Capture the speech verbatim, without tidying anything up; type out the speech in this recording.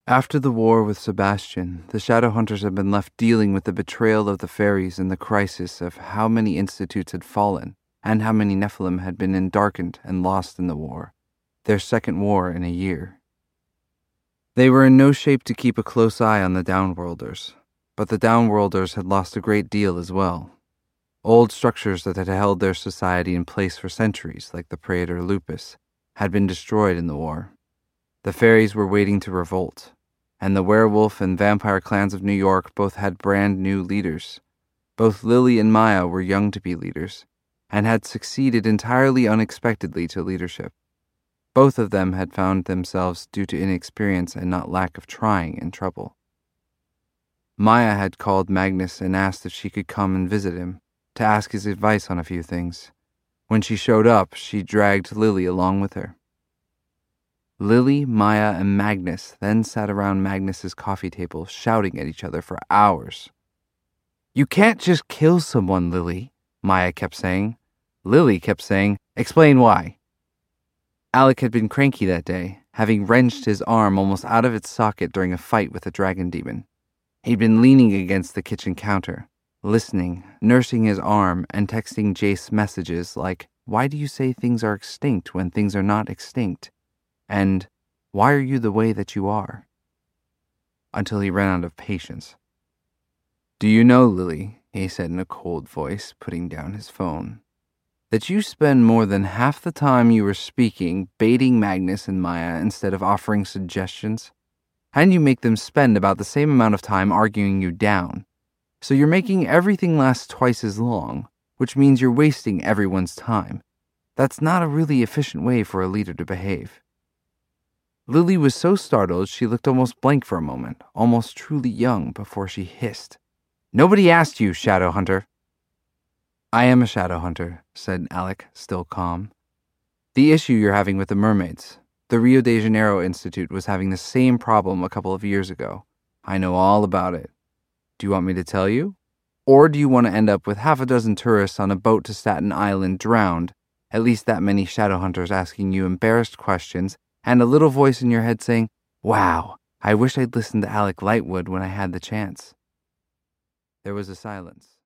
After the war with Sebastian, the Shadowhunters had been left dealing with the betrayal of the fairies and the crisis of how many institutes had fallen and how many Nephilim had been endarkened and lost in the war, their second war in a year. They were in no shape to keep a close eye on the Downworlders, but the Downworlders had lost a great deal as well. Old structures that had held their society in place for centuries, like the Praetor Lupus, had been destroyed in the war. The fairies were waiting to revolt, and the werewolf and vampire clans of New York both had brand new leaders. Both Lily and Maya were young to be leaders, and had succeeded entirely unexpectedly to leadership. Both of them had found themselves, due to inexperience and not lack of trying, in trouble. Maya had called Magnus and asked if she could come and visit him, to ask his advice on a few things. When she showed up, she dragged Lily along with her. Lily, Maya, and Magnus then sat around Magnus's coffee table, shouting at each other for hours. "You can't just kill someone, Lily," Maya kept saying. Lily kept saying, "Explain why." Alec had been cranky that day, having wrenched his arm almost out of its socket during a fight with a dragon demon. He'd been leaning against the kitchen counter, listening, nursing his arm, and texting Jace messages like, "Why do you say things are extinct when things are not extinct?" And, "Why are you the way that you are?" Until he ran out of patience. "Do you know, Lily," he said in a cold voice, putting down his phone, "that you spend more than half the time you were speaking baiting Magnus and Maya instead of offering suggestions? And you make them spend about the same amount of time arguing you down. So you're making everything last twice as long, which means you're wasting everyone's time. That's not a really efficient way for a leader to behave." Lily was so startled she looked almost blank for a moment, almost truly young, before she hissed, "Nobody asked you, Shadowhunter." "I am a Shadowhunter," said Alec, still calm. "The issue you're having with the mermaids. The Rio de Janeiro Institute was having the same problem a couple of years ago. I know all about it. Do you want me to tell you? Or do you want to end up with half a dozen tourists on a boat to Staten Island drowned, at least that many Shadowhunters asking you embarrassed questions, and a little voice in your head saying, 'Wow, I wish I'd listened to Alec Lightwood when I had the chance'?" There was a silence.